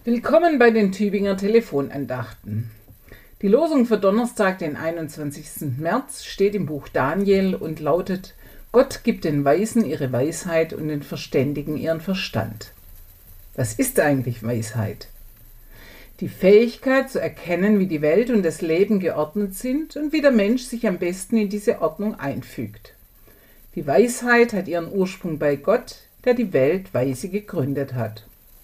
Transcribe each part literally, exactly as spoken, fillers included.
Willkommen bei den Tübinger Telefonandachten. Die Losung für Donnerstag, den einundzwanzigsten März, steht im Buch Daniel und lautet: Gott gibt den Weisen ihre Weisheit und den Verständigen ihren Verstand. Was ist eigentlich Weisheit? Die Fähigkeit zu erkennen, wie die Welt und das Leben geordnet sind und wie der Mensch sich am besten in diese Ordnung einfügt. Die Weisheit hat ihren Ursprung bei Gott, der die Welt weise gegründet hat.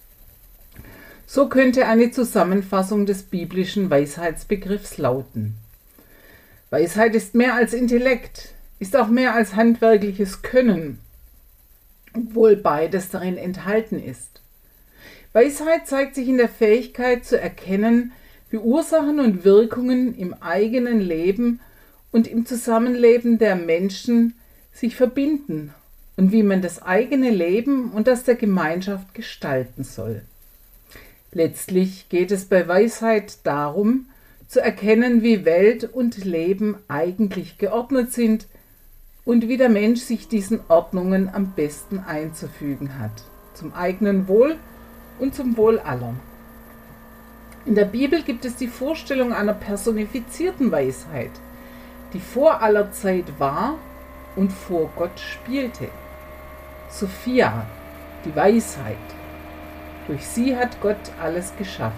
So könnte eine Zusammenfassung des biblischen Weisheitsbegriffs lauten: Weisheit ist mehr als Intellekt, ist auch mehr als handwerkliches Können, obwohl beides darin enthalten ist. Weisheit zeigt sich in der Fähigkeit zu erkennen, wie Ursachen und Wirkungen im eigenen Leben und im Zusammenleben der Menschen sich verbinden und wie man das eigene Leben und das der Gemeinschaft gestalten soll. Letztlich geht es bei Weisheit darum, zu erkennen, wie Welt und Leben eigentlich geordnet sind und wie der Mensch sich diesen Ordnungen am besten einzufügen hat, zum eigenen Wohl und zum Wohl aller. In der Bibel gibt es die Vorstellung einer personifizierten Weisheit, die vor aller Zeit war und vor Gott spielte. Sophia, die Weisheit. Durch sie hat Gott alles geschaffen.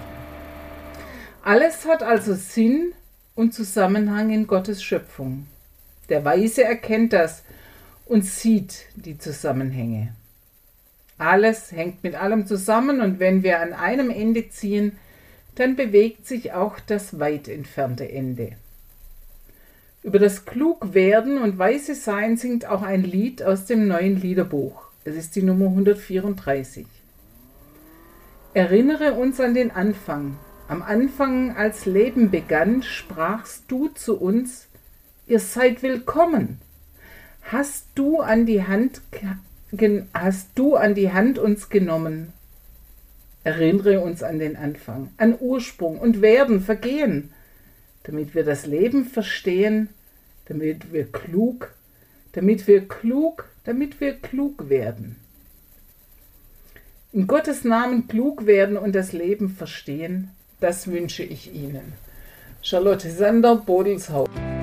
Alles hat also Sinn und Zusammenhang in Gottes Schöpfung. Der Weise erkennt das und sieht die Zusammenhänge. Alles hängt mit allem zusammen, und wenn wir an einem Ende ziehen, dann bewegt sich auch das weit entfernte Ende. Über das Klugwerden und Weise Sein singt auch ein Lied aus dem neuen Liederbuch. Es ist die Nummer hundertvierunddreißig. Erinnere uns an den Anfang. Am Anfang, als Leben begann, sprachst du zu uns: Ihr seid willkommen. Hast du an die Hand, hast du an die Hand uns genommen. Erinnere uns an den Anfang, an Ursprung und Werden, Vergehen, damit wir das Leben verstehen, damit wir klug, damit wir klug, damit wir klug werden. In Gottes Namen klug werden und das Leben verstehen, das wünsche ich Ihnen. Charlotte Sander, Bodilshaus.